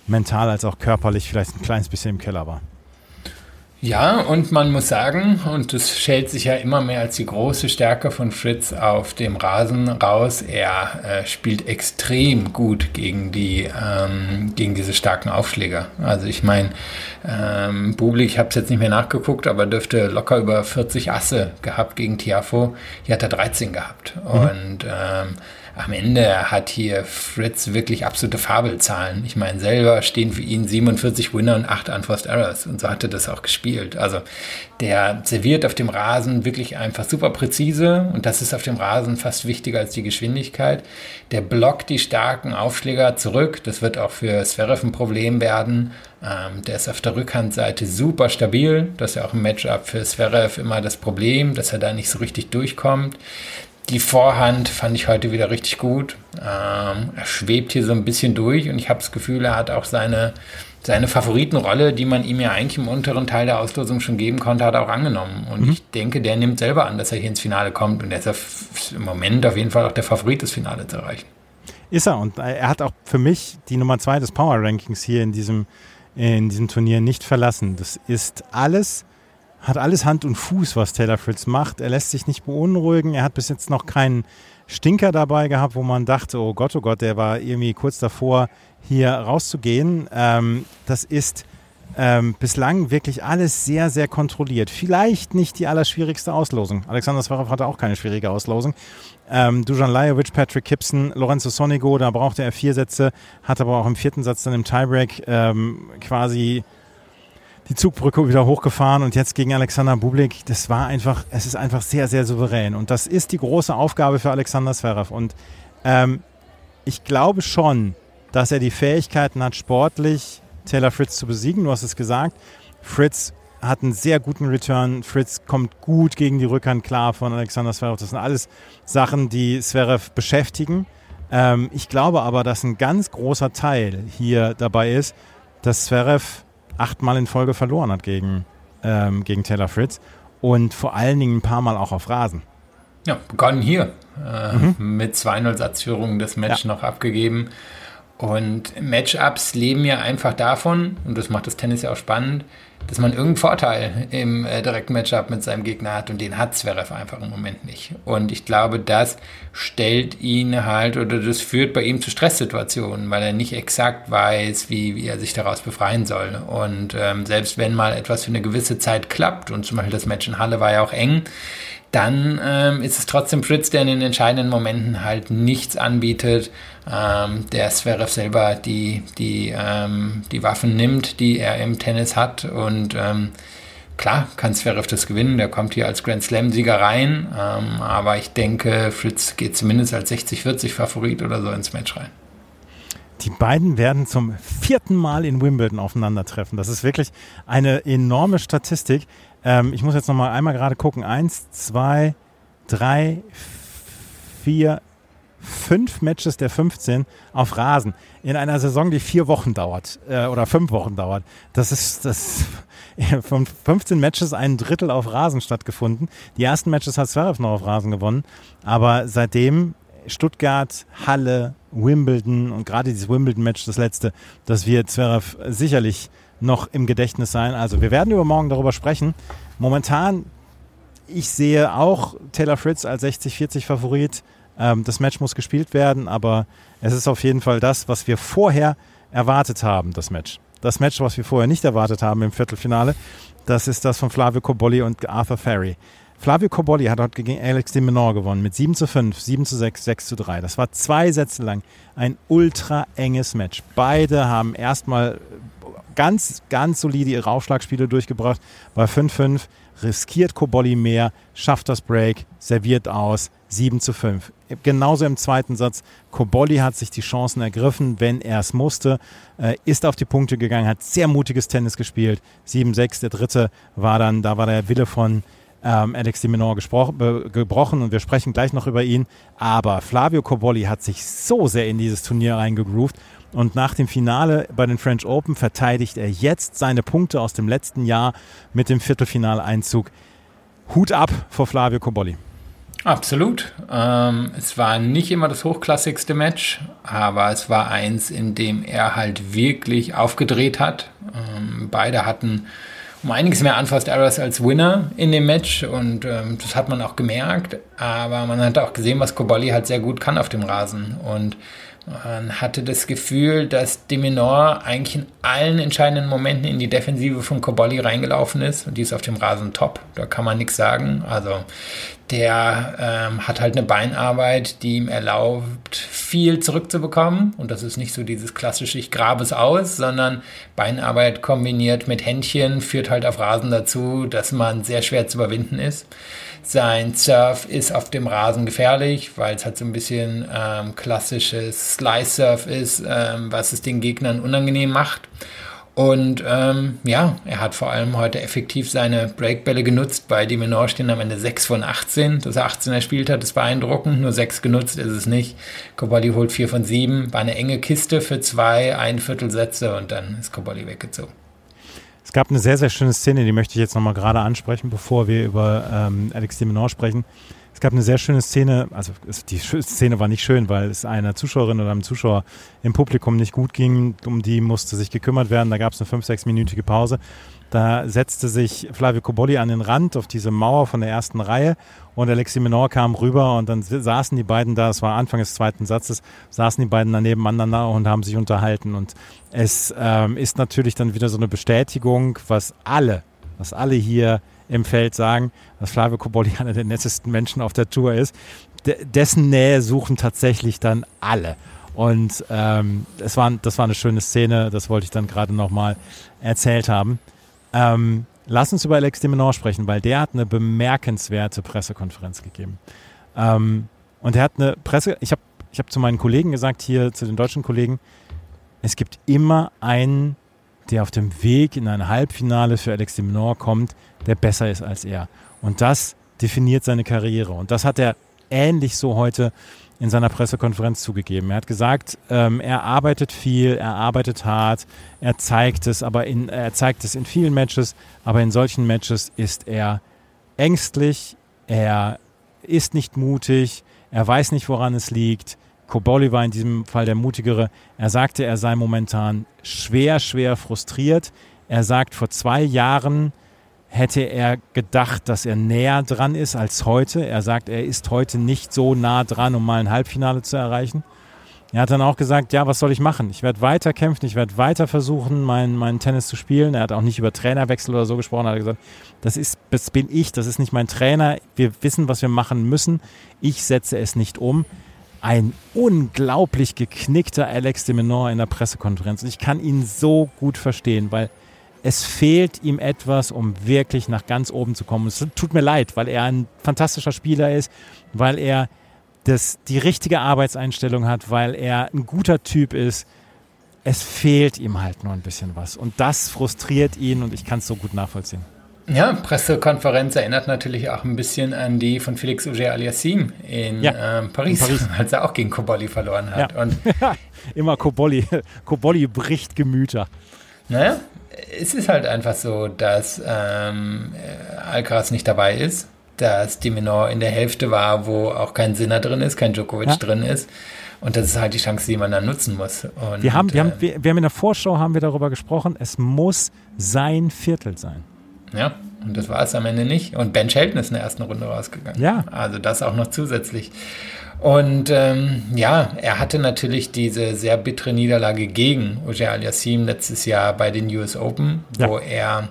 mental als auch körperlich vielleicht ein kleines bisschen im Keller war. Ja, und man muss sagen, und das stellt sich ja immer mehr als die große Stärke von Fritz auf dem Rasen raus, er äh, spielt extrem gut gegen die ähm, gegen diese starken Aufschläger. Also ich meine, ähm, Bublik, ich habe es jetzt nicht mehr nachgeguckt, aber dürfte locker über vierzig Asse gehabt gegen Tiafoe. Hier hat er dreizehn gehabt. Mhm. Und ähm, am Ende hat hier Fritz wirklich absolute Fabelzahlen. Ich meine, selber stehen für ihn siebenundvierzig Winner und acht Unforced Errors. Und so hat er das auch gespielt. Also der serviert auf dem Rasen wirklich einfach super präzise. Und das ist auf dem Rasen fast wichtiger als die Geschwindigkeit. Der blockt die starken Aufschläger zurück. Das wird auch für Zverev ein Problem werden. Ähm, der ist auf der Rückhandseite super stabil. Das ist ja auch im Matchup für Zverev immer das Problem, dass er da nicht so richtig durchkommt. Die Vorhand fand ich heute wieder richtig gut. Ähm, er schwebt hier so ein bisschen durch und ich habe das Gefühl, er hat auch seine, seine Favoritenrolle, die man ihm ja eigentlich im unteren Teil der Auslosung schon geben konnte, hat er auch angenommen. Und mhm. ich denke, der nimmt selber an, dass er hier ins Finale kommt und er ist auf, im Moment auf jeden Fall auch der Favorit, das Finale zu erreichen. Ist er, und er hat auch für mich die Nummer zwei des Power-Rankings hier in diesem, in diesem Turnier nicht verlassen. Das ist alles... Hat alles Hand und Fuß, was Taylor Fritz macht. Er lässt sich nicht beunruhigen. Er hat bis jetzt noch keinen Stinker dabei gehabt, wo man dachte, oh Gott, oh Gott, der war irgendwie kurz davor, hier rauszugehen. Ähm, das ist ähm, bislang wirklich alles sehr, sehr kontrolliert. Vielleicht nicht die allerschwierigste Auslosung. Alexander Zverev hatte auch keine schwierige Auslosung. Ähm, Dusan Lajovic, Patrick Gibson, Lorenzo Sonego, da brauchte er vier Sätze, hat aber auch im vierten Satz dann im Tiebreak ähm, quasi die Zugbrücke wieder hochgefahren und jetzt gegen Alexander Bublik, das war einfach, es ist einfach sehr, sehr souverän und das ist die große Aufgabe für Alexander Zverev und ähm, ich glaube schon, dass er die Fähigkeiten hat, sportlich Taylor Fritz zu besiegen, du hast es gesagt, Fritz hat einen sehr guten Return, Fritz kommt gut gegen die Rückhand klar von Alexander Zverev, das sind alles Sachen, die Zverev beschäftigen, ähm, ich glaube aber, dass ein ganz großer Teil hier dabei ist, dass Zverev achtmal in Folge verloren hat gegen, ähm, gegen Taylor Fritz und vor allen Dingen ein paar Mal auch auf Rasen. Ja, begonnen hier äh, mhm. mit zwei null Satzführung das Match ja. noch abgegeben und Matchups leben ja einfach davon, und das macht das Tennis ja auch spannend, dass man irgendeinen Vorteil im äh, direkten Matchup mit seinem Gegner hat und den hat Zverev einfach im Moment nicht. Und ich glaube, das stellt ihn halt oder das führt bei ihm zu Stresssituationen, weil er nicht exakt weiß, wie, wie er sich daraus befreien soll. Und ähm, selbst wenn mal etwas für eine gewisse Zeit klappt und zum Beispiel das Match in Halle war ja auch eng, dann ähm, ist es trotzdem Fritz, der in den entscheidenden Momenten halt nichts anbietet, ähm, der Zverev selber die, die, ähm, die Waffen nimmt, die er im Tennis hat und ähm, klar kann Zverev das gewinnen, der kommt hier als Grand Slam-Sieger rein, ähm, aber ich denke, Fritz geht zumindest als sechzig vierzig Favorit oder so ins Match rein. Die beiden werden zum vierten Mal in Wimbledon aufeinandertreffen. Das ist wirklich eine enorme Statistik. Ähm, ich muss jetzt noch mal einmal gerade gucken. Eins, zwei, drei, vier, fünf Matches der fünfzehn auf Rasen in einer Saison, die vier Wochen dauert äh, oder fünf Wochen dauert. Das ist das von fünfzehn Matches ein Drittel auf Rasen stattgefunden. Die ersten Matches hat Zverev noch auf Rasen gewonnen, aber seitdem Stuttgart, Halle, Wimbledon und gerade dieses Wimbledon-Match, das letzte, das wird Zverev sicherlich noch im Gedächtnis sein. Also wir werden übermorgen darüber sprechen. Momentan, ich sehe auch Taylor Fritz als sechzig vierzig Favorit. Ähm, das Match muss gespielt werden, aber es ist auf jeden Fall das, was wir vorher erwartet haben, das Match. Das Match, was wir vorher nicht erwartet haben im Viertelfinale, das ist das von Flavio Cobolli und Arthur Ferry. Flavio Cobolli hat heute gegen Alex de Minaur gewonnen mit sieben zu fünf, sieben zu sechs, sechs zu drei. Das war zwei Sätze lang ein ultra enges Match. Beide haben erstmal ganz, ganz solide ihre Aufschlagspiele durchgebracht. Bei fünf fünf riskiert Cobolli mehr, schafft das Break, serviert aus, sieben zu fünf. Genauso im zweiten Satz. Cobolli hat sich die Chancen ergriffen, wenn er es musste, äh, ist auf die Punkte gegangen, hat sehr mutiges Tennis gespielt. sieben sechs, der dritte war dann, da war der Wille von Ähm, Alex de Minaur gespro- gebrochen und wir sprechen gleich noch über ihn, aber Flavio Cobolli hat sich so sehr in dieses Turnier reingegroovt und nach dem Finale bei den French Open verteidigt er jetzt seine Punkte aus dem letzten Jahr mit dem Viertelfinaleinzug. Hut ab vor Flavio Cobolli. Absolut. Ähm, es war nicht immer das hochklassigste Match, aber es war eins, in dem er halt wirklich aufgedreht hat. Ähm, beide hatten um einiges mehr Unforced Errors als Winner in dem Match und ähm, das hat man auch gemerkt, aber man hat auch gesehen, was Cobolli halt sehr gut kann auf dem Rasen und man hatte das Gefühl, dass de Minaur eigentlich in allen entscheidenden Momenten in die Defensive von Cobolli reingelaufen ist und die ist auf dem Rasen top, da kann man nichts sagen. Also der ähm, hat halt eine Beinarbeit, die ihm erlaubt, viel zurückzubekommen und das ist nicht so dieses klassische ich grabe es aus, sondern Beinarbeit kombiniert mit Händchen führt halt auf Rasen dazu, dass man sehr schwer zu überwinden ist. Sein Surf ist auf dem Rasen gefährlich, weil es halt so ein bisschen ähm, klassisches Slice-Surf ist, ähm, was es den Gegnern unangenehm macht. Und ähm, ja, er hat vor allem heute effektiv seine Breakbälle genutzt. Bei de Minaur stehen am Ende sechs von achtzehn. Dass er achtzehn erspielt hat, ist beeindruckend. Nur sechs genutzt ist es nicht. Cobolli holt vier von sieben. War eine enge Kiste für zwei, ein Viertel Sätze und dann ist Cobolli weggezogen. Es gab eine sehr, sehr schöne Szene, die möchte ich jetzt nochmal gerade ansprechen, bevor wir über ähm, Alex de Minaur sprechen. Es gab eine sehr schöne Szene, also es, die Szene war nicht schön, weil es einer Zuschauerin oder einem Zuschauer im Publikum nicht gut ging, um die musste sich gekümmert werden. Da gab es eine fünf-, sechsminütige Pause. Da setzte sich Flavio Cobolli an den Rand auf diese Mauer von der ersten Reihe und Alex de Minaur kam rüber und dann saßen die beiden da, es war Anfang des zweiten Satzes, saßen die beiden dann nebeneinander und haben sich unterhalten und es ähm, ist natürlich dann wieder so eine Bestätigung, was alle, was alle hier im Feld sagen, dass Flavio Cobolli einer der nettesten Menschen auf der Tour ist. D- dessen Nähe suchen tatsächlich dann alle. Und ähm, es war, das war eine schöne Szene, das wollte ich dann gerade nochmal erzählt haben. Ähm, lass uns über Alex de Minaur sprechen, weil der hat eine bemerkenswerte Pressekonferenz gegeben. Ähm, und er hat eine Presse, ich habe ich hab zu meinen Kollegen gesagt, hier zu den deutschen Kollegen, es gibt immer einen, der auf dem Weg in ein Halbfinale für Alex de Minaur kommt, der besser ist als er. Und das definiert seine Karriere. Und das hat er ähnlich so heute in seiner Pressekonferenz zugegeben. Er hat gesagt, ähm, er arbeitet viel, er arbeitet hart, er zeigt es, aber in, er zeigt es in vielen Matches, aber in solchen Matches ist er ängstlich, er ist nicht mutig, er weiß nicht, woran es liegt. Cobolli war in diesem Fall der Mutigere. Er sagte, er sei momentan schwer, schwer frustriert. Er sagt, vor zwei Jahren hätte er gedacht, dass er näher dran ist als heute. Er sagt, er ist heute nicht so nah dran, um mal ein Halbfinale zu erreichen. Er hat dann auch gesagt, ja, was soll ich machen? Ich werde weiter kämpfen, ich werde weiter versuchen, meinen mein Tennis zu spielen. Er hat auch nicht über Trainerwechsel oder so gesprochen. Er hat gesagt, das, ist, das bin ich, das ist nicht mein Trainer. Wir wissen, was wir machen müssen. Ich setze es nicht um. Ein unglaublich geknickter Alex de Minaur in der Pressekonferenz. Und ich kann ihn so gut verstehen, weil es fehlt ihm etwas, um wirklich nach ganz oben zu kommen. Es tut mir leid, weil er ein fantastischer Spieler ist, weil er das, die richtige Arbeitseinstellung hat, weil er ein guter Typ ist. Es fehlt ihm halt nur ein bisschen was. Und das frustriert ihn und ich kann es so gut nachvollziehen. Ja, Pressekonferenz erinnert natürlich auch ein bisschen an die von Félix Auger-Aliassime in, ja, ähm, Paris, in Paris, als er auch gegen Cobolli verloren hat. Ja. Und immer Cobolli. Cobolli bricht Gemüter. Naja, es ist halt einfach so, dass ähm, Alcaraz nicht dabei ist, dass de Minaur in der Hälfte war, wo auch kein Sinner drin ist, kein Djokovic ja. drin ist. Und das ist halt die Chance, die man dann nutzen muss. Und, wir, haben, wir, äh, haben, wir, wir haben in der Vorschau haben wir darüber gesprochen, es muss sein Viertel sein. Ja, und das war es am Ende nicht. Und Ben Shelton ist in der ersten Runde rausgegangen. Ja. Also das auch noch zusätzlich. Und ähm, ja, er hatte natürlich diese sehr bittere Niederlage gegen Auger-Aliassime letztes Jahr bei den U S Open, ja. wo er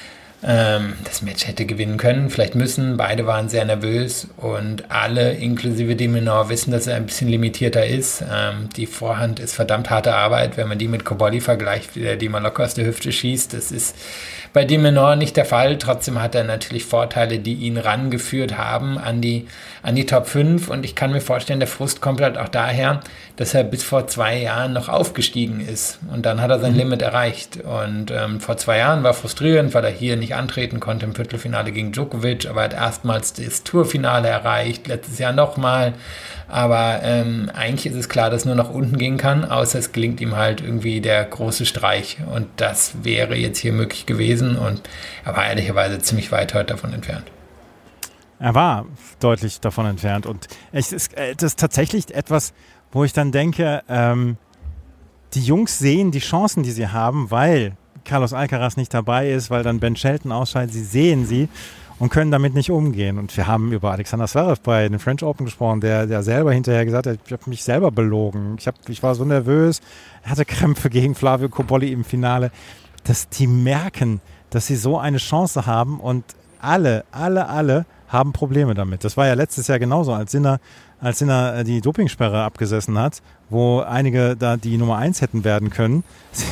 ähm, das Match hätte gewinnen können, vielleicht müssen. Beide waren sehr nervös und alle, inklusive de Minaur, wissen, dass er ein bisschen limitierter ist. Ähm, die Vorhand ist verdammt harte Arbeit, wenn man die mit Cobolli vergleicht, der die mal locker aus der Hüfte schießt. Das ist bei de Minaur nicht der Fall. Trotzdem hat er natürlich Vorteile, die ihn rangeführt haben an die, an die Top fünf. Und ich kann mir vorstellen, der Frust kommt halt auch daher, dass er bis vor zwei Jahren noch aufgestiegen ist. Und dann hat er sein mhm. Limit erreicht. Und ähm, vor zwei Jahren war frustrierend, weil er hier nicht antreten konnte im Viertelfinale gegen Djokovic. Aber er hat erstmals das Tourfinale erreicht, letztes Jahr nochmal. Aber ähm, eigentlich ist es klar, dass nur nach unten gehen kann, außer es gelingt ihm halt irgendwie der große Streich. Und das wäre jetzt hier möglich gewesen. Und er war ehrlicherweise ziemlich weit heute davon entfernt. Er war deutlich davon entfernt. Und es ist, das ist tatsächlich etwas, wo ich dann denke, ähm, die Jungs sehen die Chancen, die sie haben, weil Carlos Alcaraz nicht dabei ist, weil dann Ben Shelton ausscheidet. Sie sehen sie und können damit nicht umgehen. Und wir haben über Alexander Zverev bei den French Open gesprochen, der, der selber hinterher gesagt hat, ich habe mich selber belogen. Ich, hab, ich war so nervös, er hatte Krämpfe gegen Flavio Cobolli im Finale. Dass die merken, dass sie so eine Chance haben und alle, alle, alle haben Probleme damit. Das war ja letztes Jahr genauso, als Sinner, als Sinner die Dopingsperre abgesessen hat, wo einige da die Nummer eins hätten werden können,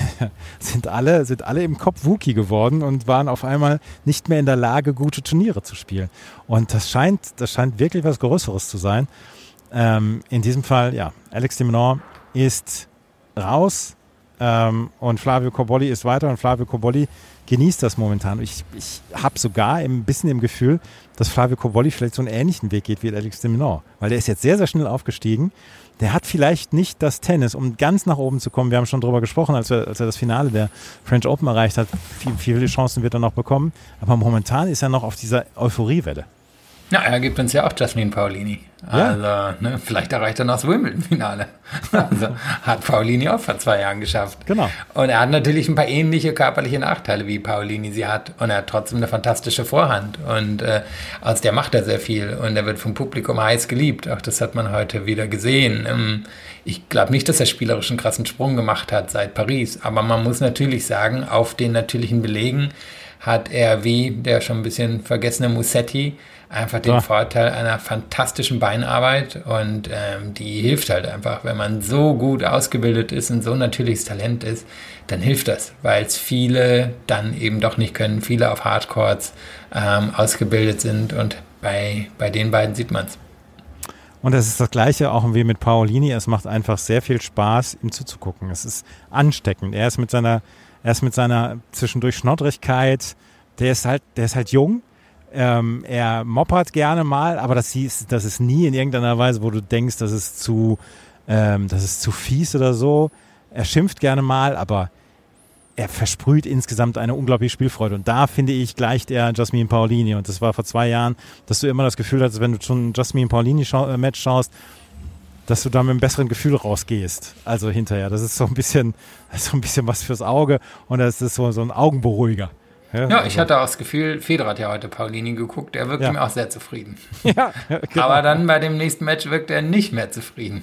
sind alle, sind alle im Kopf Wookie geworden und waren auf einmal nicht mehr in der Lage, gute Turniere zu spielen. Und das scheint, das scheint wirklich was Größeres zu sein. Ähm, in diesem Fall, ja, Alex de Minaur ist raus ähm, und Flavio Cobolli ist weiter und Flavio Cobolli genießt das momentan. Ich, ich habe sogar ein bisschen im Gefühl, dass Flavio Cobolli vielleicht so einen ähnlichen Weg geht wie Alex de Minaur. Weil der ist jetzt sehr, sehr schnell aufgestiegen. Der hat vielleicht nicht das Tennis, um ganz nach oben zu kommen. Wir haben schon drüber gesprochen, als er, als er das Finale der French Open erreicht hat. Viel, viele Chancen wird er noch bekommen. Aber momentan ist er noch auf dieser Euphoriewelle. Ja, er gibt uns ja auch Jasmine Paolini. Also, ja. ne, vielleicht erreicht er noch das Wimbledon-Finale. Also, hat Paolini auch vor zwei Jahren geschafft. Genau. Und er hat natürlich ein paar ähnliche körperliche Nachteile, wie Paolini sie hat. Und er hat trotzdem eine fantastische Vorhand. Und äh, aus der macht er sehr viel. Und er wird vom Publikum heiß geliebt. Auch das hat man heute wieder gesehen. Ähm, ich glaube nicht, dass er spielerisch einen krassen Sprung gemacht hat seit Paris. Aber man muss natürlich sagen, auf den natürlichen Belegen hat er wie der schon ein bisschen vergessene Musetti einfach den ja. Vorteil einer fantastischen Beinarbeit und ähm, die hilft halt einfach, wenn man so gut ausgebildet ist und so ein natürliches Talent ist, dann hilft das, weil es viele dann eben doch nicht können, viele auf Hardcourts ähm, ausgebildet sind und bei, bei den beiden sieht man es. Und das ist das Gleiche auch wie mit Paolini, es macht einfach sehr viel Spaß, ihm zuzugucken. Es ist ansteckend. Er ist mit seiner, er ist mit seiner zwischendurch Schnoddrigkeit, der ist halt, der ist halt jung. Ähm, er moppert gerne mal, aber das ist, das ist nie in irgendeiner Weise, wo du denkst, das ist zu, ähm, das ist zu fies oder so. Er schimpft gerne mal, aber er versprüht insgesamt eine unglaubliche Spielfreude. Und da, finde ich, gleicht er Jasmine Paolini. Und das war vor zwei Jahren, dass du immer das Gefühl hattest, wenn du schon ein Jasmine Paolini-Match schaust, dass du da mit einem besseren Gefühl rausgehst. Also hinterher. Das ist so ein bisschen, so ein bisschen was fürs Auge und das ist so, so ein Augenberuhiger. Ja, ja, also. Ich hatte auch das Gefühl, Federer hat ja heute Paolini geguckt, er wirkte ja. mir auch sehr zufrieden. Ja, genau. Aber dann bei dem nächsten Match wirkte er nicht mehr zufrieden.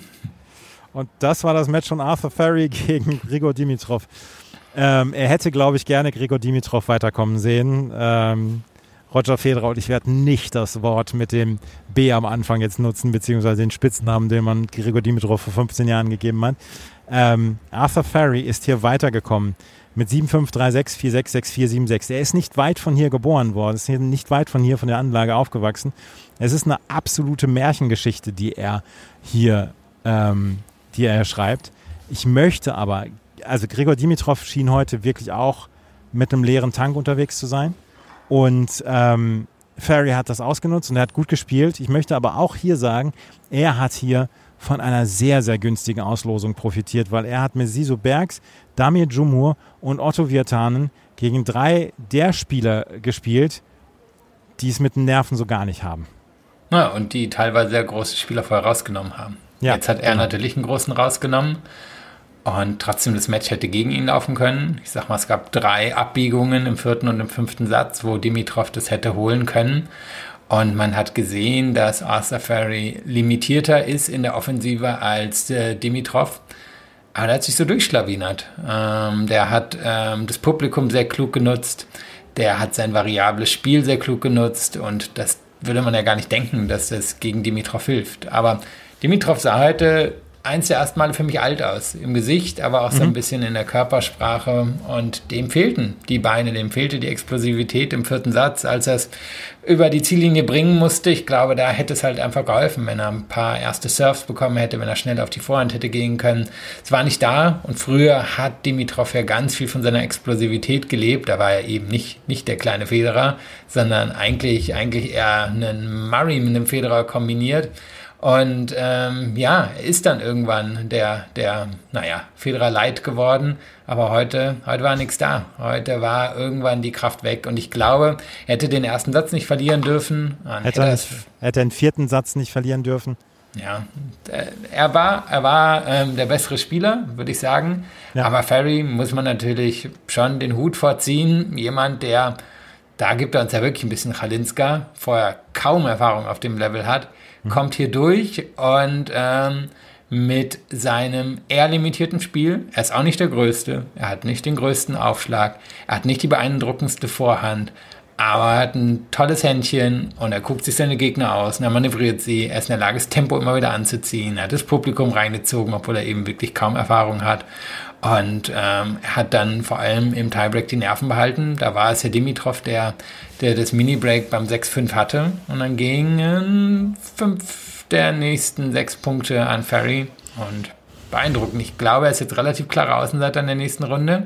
Und das war das Match von Arthur Ferry gegen Grigor Dimitrov. Ähm, er hätte, glaube ich, gerne Grigor Dimitrov weiterkommen sehen. Ähm, Roger Federer, und ich werde nicht das Wort mit dem B am Anfang jetzt nutzen, beziehungsweise den Spitznamen, den man Grigor Dimitrov vor fünfzehn Jahren gegeben hat. Ähm, Arthur Ferry ist hier weitergekommen. Mit sieben fünf, drei sechs, vier sechs, sechs vier, sieben sechs. Er ist nicht weit von hier geboren worden, ist nicht weit von hier, von der Anlage aufgewachsen. Es ist eine absolute Märchengeschichte, die er hier, ähm, die er schreibt. Ich möchte aber, also Grigor Dimitrov schien heute wirklich auch mit einem leeren Tank unterwegs zu sein. Und ähm, Ferry hat das ausgenutzt und er hat gut gespielt. Ich möchte aber auch hier sagen, er hat hier von einer sehr, sehr günstigen Auslosung profitiert, weil er hat mit Siso Bergs, Damir Džumhur und Otto Virtanen gegen drei der Spieler gespielt, die es mit den Nerven so gar nicht haben. Ja, und die teilweise sehr große Spieler vorher rausgenommen haben. Ja, Jetzt hat er genau. natürlich einen großen rausgenommen und trotzdem das Match hätte gegen ihn laufen können. Ich sag mal, es gab drei Abbiegungen im vierten und im fünften Satz, wo Dimitrov das hätte holen können. Und man hat gesehen, dass Arthur Ferry limitierter ist in der Offensive als äh, Dimitrov. Aber der hat sich so durchschlawinert. Ähm, der hat ähm, das Publikum sehr klug genutzt. Der hat sein variables Spiel sehr klug genutzt. Und das würde man ja gar nicht denken, dass das gegen Dimitrov hilft. Aber Dimitrov sah heute eins der ersten Male für mich alt aus. Im Gesicht, aber auch so ein bisschen in der Körpersprache. Und dem fehlten die Beine, dem fehlte die Explosivität im vierten Satz, als er es über die Ziellinie bringen musste. Ich glaube, da hätte es halt einfach geholfen, wenn er ein paar erste Serves bekommen hätte, wenn er schnell auf die Vorhand hätte gehen können. Es war nicht da und früher hat Dimitrov ja ganz viel von seiner Explosivität gelebt. Da war er eben nicht, nicht der kleine Federer, sondern eigentlich, eigentlich eher einen Murray mit einem Federer kombiniert. Und ähm, ja, er ist dann irgendwann der, der, naja, Federer Light geworden. Aber heute, heute war nichts da. Heute war irgendwann die Kraft weg. Und ich glaube, er hätte den ersten Satz nicht verlieren dürfen. Hätte er, nicht, hätte den vierten Satz nicht verlieren dürfen. Ja, er war, er war ähm, der bessere Spieler, würde ich sagen. Ja. Aber Ferry muss man natürlich schon den Hut vorziehen. Jemand, der, da gibt er uns ja wirklich ein bisschen Chalinska, vorher kaum Erfahrung auf dem Level hat, mhm. kommt hier durch und ähm, mit seinem eher limitierten Spiel, er ist auch nicht der Größte, er hat nicht den größten Aufschlag, er hat nicht die beeindruckendste Vorhand, aber er hat ein tolles Händchen und er guckt sich seine Gegner aus und er manövriert sie. Er ist in der Lage, das Tempo immer wieder anzuziehen. Er hat das Publikum reingezogen, obwohl er eben wirklich kaum Erfahrung hat. Und ähm, er hat dann vor allem im Tiebreak die Nerven behalten. Da war es Herr Dimitrov, der, der das Mini-Break beim sechs fünf hatte. Und dann gingen fünf der nächsten sechs Punkte an Ferry. Und beeindruckend. Ich glaube, er ist jetzt relativ klarer Außenseiter in der nächsten Runde.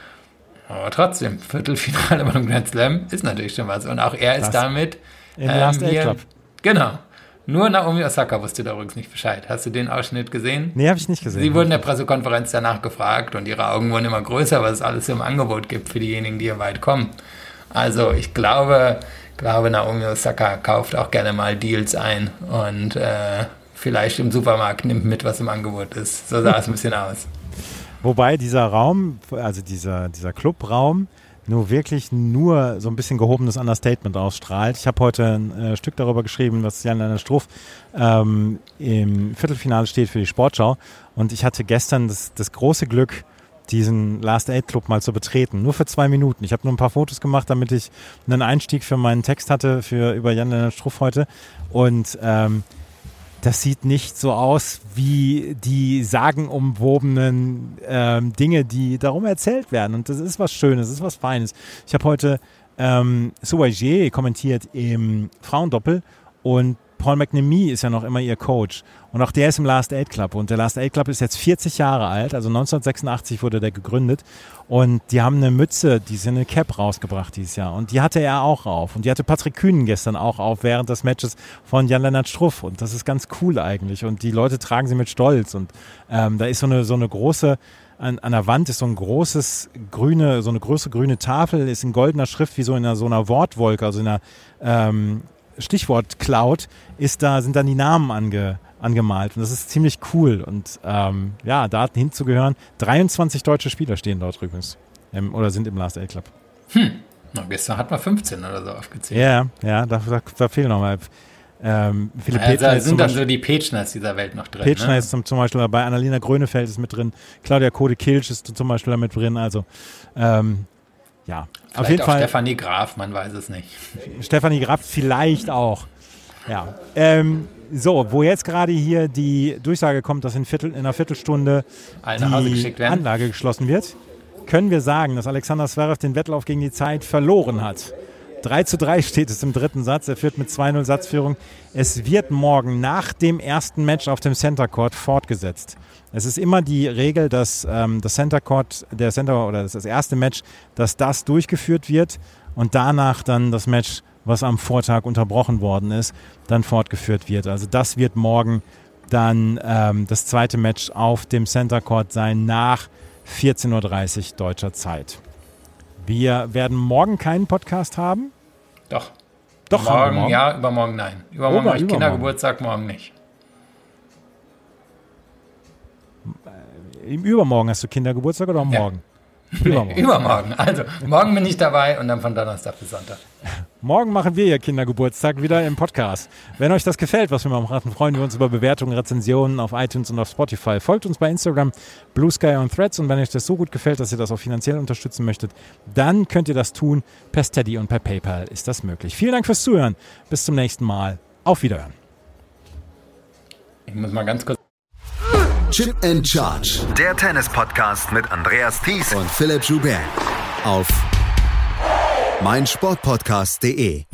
Aber trotzdem, Viertelfinale beim Grand Slam ist natürlich schon was. Und auch er ist das damit im ähm, Last Eight Club. Genau. Nur Naomi Osaka wusste da übrigens nicht Bescheid. Hast du den Ausschnitt gesehen? Nee, habe ich nicht gesehen. Sie wurden in der Pressekonferenz danach gefragt und ihre Augen wurden immer größer, was es alles so im Angebot gibt für diejenigen, die hier weit kommen. Also ich glaube, glaube Naomi Osaka kauft auch gerne mal Deals ein und äh, vielleicht im Supermarkt nimmt mit, was im Angebot ist. So sah es ein bisschen aus. Wobei dieser Raum, also dieser, dieser Clubraum, nur wirklich nur so ein bisschen gehobenes Understatement ausstrahlt. Ich habe heute ein äh, Stück darüber geschrieben, was Jan-Lennart Struff ähm, im Viertelfinale steht für die Sportschau. Und ich hatte gestern das, das große Glück, diesen Last Eight Club mal zu betreten. Nur für zwei Minuten. Ich habe nur ein paar Fotos gemacht, damit ich einen Einstieg für meinen Text hatte für über Jan-Lennart Struff heute. Und ähm, das sieht nicht so aus wie die sagenumwobenen ähm, Dinge, die darum erzählt werden. Und das ist was Schönes, das ist was Feines. Ich habe heute ähm, Souagier kommentiert im Frauendoppel und Paul McNamee ist ja noch immer ihr Coach. Und auch der ist im Last Eight Club. Und der Last Eight Club ist jetzt vierzig Jahre alt, also neunzehnhundertsechsundachtzig wurde der gegründet. Und die haben eine Mütze, die sind eine Cap rausgebracht dieses Jahr. Und die hatte er auch auf. Und die hatte Patrick Kühnen gestern auch auf während des Matches von Jan-Lennart Struff. Und das ist ganz cool eigentlich. Und die Leute tragen sie mit Stolz. Und ähm, da ist so eine, so eine große, an, an der Wand ist so ein großes grüne, so eine große grüne Tafel, ist in goldener Schrift wie so in einer, so einer Wortwolke, also in einer ähm, Stichwort-Cloud, ist da, sind dann die Namen ange, angemalt. Und das ist ziemlich cool. Und ähm, ja, da hinzugehören. dreiundzwanzig deutsche Spieler stehen dort übrigens. Ähm, oder sind im Last Eight Club. Hm. Na, gestern hat man fünfzehn oder so aufgezählt. Ja, ja, da, da, da fehlen noch mal. Ähm, Philipp also, Petschner da sind dann so die Petschners dieser Welt noch drin. Petschner ne? ist zum, zum Beispiel dabei, Annalena Grönefeld ist mit drin, Claudia Kode-Kilsch ist zum Beispiel da mit drin. Also, ähm, ja, vielleicht auf jeden auch Fall. Stefanie Graf, man weiß es nicht. Stefanie Graf vielleicht auch. Ja. Ähm, so, wo jetzt gerade hier die Durchsage kommt, dass in, Viertel, in einer Viertelstunde Alle nach Hause geschickt die werden. Anlage geschlossen wird, können wir sagen, dass Alexander Zverev den Wettlauf gegen die Zeit verloren hat. drei zu drei steht es im dritten Satz. Er führt mit zwei null Satzführung. Es wird morgen nach dem ersten Match auf dem Center Court fortgesetzt. Es ist immer die Regel, dass ähm, das Center Court, der Center oder das, das erste Match, dass das durchgeführt wird und danach dann das Match, was am Vortag unterbrochen worden ist, dann fortgeführt wird. Also das wird morgen dann ähm, das zweite Match auf dem Center Court sein nach vierzehn Uhr dreißig deutscher Zeit. Wir werden morgen keinen Podcast haben. Doch. Doch, morgen, haben wir morgen. Ja, übermorgen nein. Übermorgen Ober, habe ich übermorgen. Kindergeburtstag, morgen nicht. Im Übermorgen hast du Kindergeburtstag oder am Ja. Morgen? Übermorgen. Nee, übermorgen. Also, morgen bin ich dabei und dann von Donnerstag bis Sonntag. Morgen machen wir ja Kindergeburtstag wieder im Podcast. Wenn euch das gefällt, was wir machen, freuen wir uns über Bewertungen, Rezensionen auf iTunes und auf Spotify. Folgt uns bei Instagram, Blue Sky und Threads. Und wenn euch das so gut gefällt, dass ihr das auch finanziell unterstützen möchtet, dann könnt ihr das tun. Per Steady und per PayPal ist das möglich. Vielen Dank fürs Zuhören. Bis zum nächsten Mal. Auf Wiederhören. Ich muss mal ganz kurz. Chip and Charge. Der Tennis-Podcast mit Andreas Thies Und Philipp Joubert. Auf meinsportpodcast punkt de.